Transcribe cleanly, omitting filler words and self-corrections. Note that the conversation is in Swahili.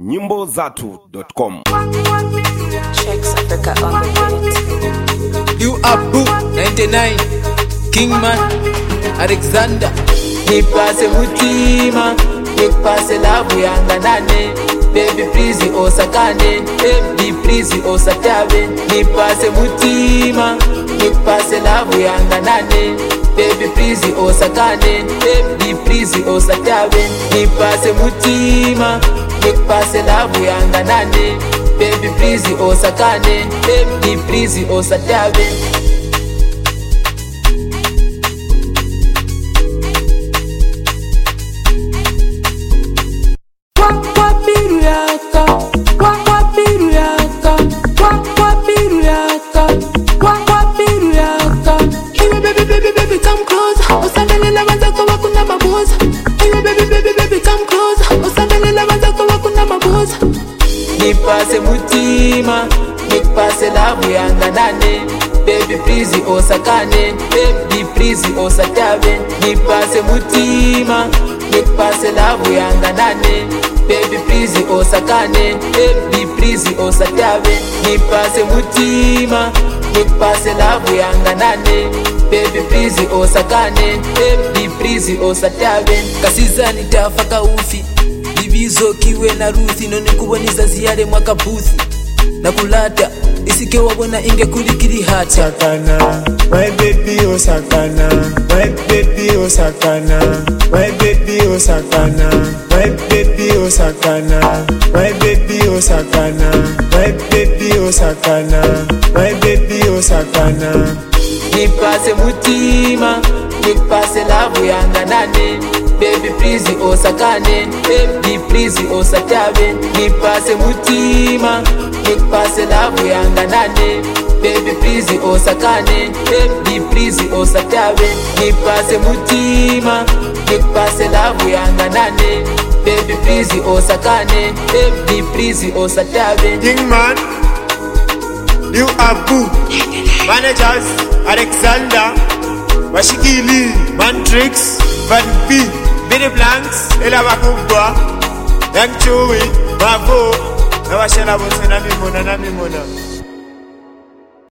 nyimbo.zatu.com. Checks Africa on the beat. You Abu 99 Kingman Alexander Nipase mutima Nipase labu yanga nane Baby please osakane Baby please osatabe Nipase mutima Nipase labu yanga nane Baby please osakane Baby please osatabe Nipase mutima Nipase labu yanga nane Baby please osakane Baby please osatabe Baby come closer usandelela wenzako wakuna mabuza baby come closer usandelela wenzako wakuna mabuza Nipase mutima Nipase labu yanga nane Baby please osakane Baby please osatabe Nipase mutima Nipase labu yanga nane Baby please osakane Baby please osatabe Nipase mutima Nipase labu yanga nane Baby please osakane Baby please osatabe Kasiza nitafaka ufi Bibizo kiwe na ruthi Noni kuboniza ziyare mwaka buthi Na kulata Isike wabona inge kulikiri hata Sakana, my baby oh sakana, my baby oh sakana, my baby oh sakana, my baby oh sakana, my baby oh sakana, my baby oh sakana, my baby oh sakana. Nipase mutima Nipase labu yanga nane Baby please osakane Baby please osatabe Nipase mutima Nipase labu yanga nane Baby please osakane Baby please osatabe Nipase mutima Nipase labu yanga nane Baby please osakane Baby please osatabe Kingman, you Abu, managers, Alexander, Washikili, Mantrix, Van P, Billy Blanks, Ela Bakubwa, Young Chewy, Bravo, Nawashela Bose Namimona.